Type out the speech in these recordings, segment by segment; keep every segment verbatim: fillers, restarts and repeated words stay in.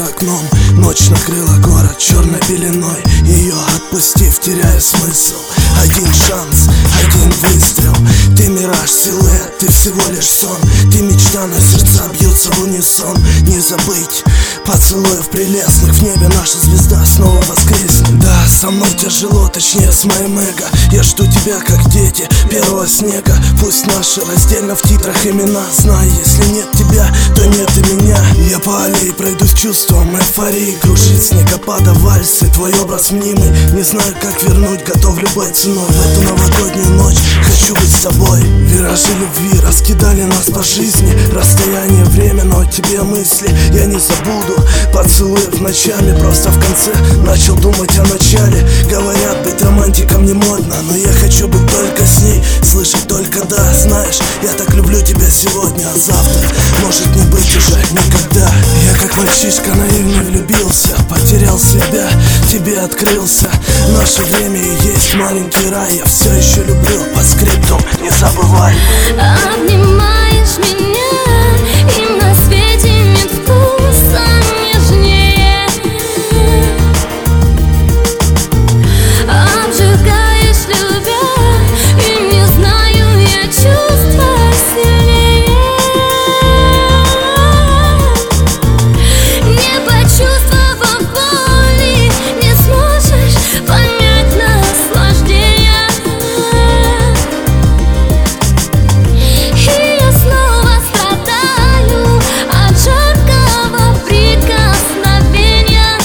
за окном. Ночь накрыла город черной пеленой. Ее отпустив, теряя смысл. Один шанс, один выстрел. Ты мираж, силуэт, ты всего лишь сон. Ты мечта, но сердца бьются в унисон. Не забыть поцелуев прелестных. В небе наша звезда снова воскреснет. Да, со мной тяжело, точнее с моим эго. Я жду тебя, как дети, первого снега. Пусть наши раздельно в титрах имена. Знай, если нет тебя, то нет и меня. Я по аллее пройдусь чувством эйфории. Кружит снегопада вальсы, твой образ мнимый. Не знаю, как вернуть, готов любой ценой. В эту новогоднюю ночь хочу быть с тобой. Виражи любви раскидали нас по жизни. Расстояние, время, но тебе мысли я не забуду. Поцелуев ночами, просто в конце начал думать о начале. Говорят, быть романтиком не модно, но я хочу быть только с ней, слышать только да. Знаешь, я так люблю тебя сегодня, а завтра может не быть уже никогда. Я как мальчишка наивно влюбился, потерял себя, тебе открылся. Наше время и есть маленький рай. Я все еще люблю по скрипту, не забывай. Обнимаешь меня, и на свете нет вкуса нежнее. Обжигаешь, любя, и не знаю я чувства сильнее. Не почувствовав боли, не сможешь понять наслаждения. И я снова страдаю от жаркого прикосновения.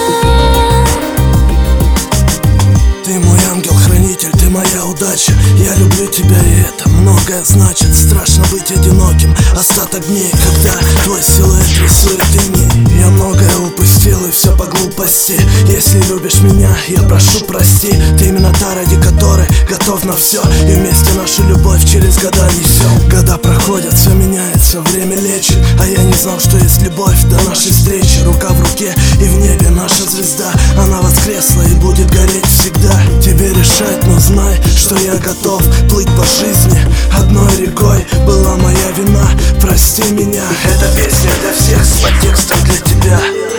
Ты мой ангел-хранитель, ты моя удача. Я люблю тебя, и это многое значит. Страшно быть одиноким остаток дней, когда твой силуэт рисует иней. Я многое упустил, и все по глупости. Если любишь меня, я прошу прости. Ты именно та, ради которой готов на все. И вместе нашу любовь через года несем. Года проходят, все меняется, время лечит. А я не знал, что есть любовь до нашей встречи. Рука в руке, и в небе наша звезда. Она воскресла и будет гореть всегда. Тебе решать, но знай, что я готов плыть по жизни одной рекой. Была моя вина, прости меня. Эта песня для всех с подтекстом для тебя.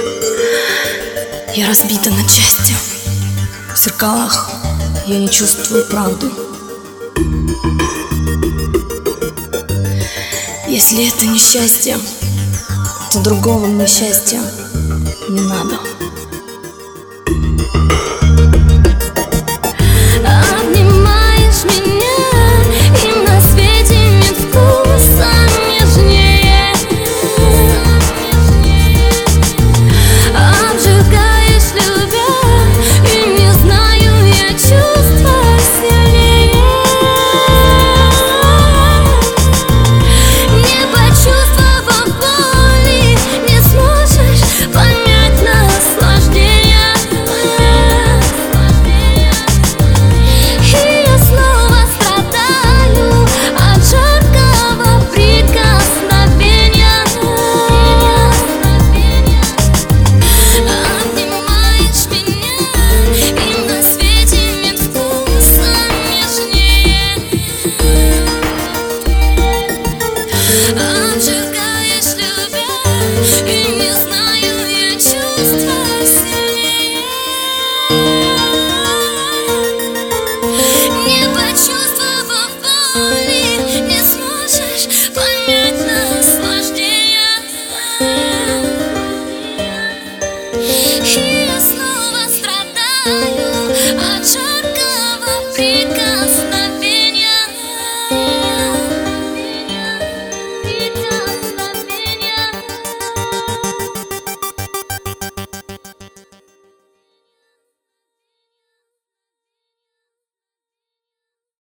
Я разбита на части. В зеркалах я не чувствую правду. Если это не счастье, то другого мне счастья не надо. Обнимаешь меня, и на свете нет вкуса нежнее. Обжигаешь, любя, и не знаю я чувства сильнее. Не почувствовав боли, не сможешь понять наслаждения. И я снова страдаю от жаркого прикосновения. Обнимаешь меня, и на свете нет вкуса нежнее. Обжигаешь, любя, и не знаю я чувства сильнее. Не почувствовав боли, не сможешь понять наслаждения.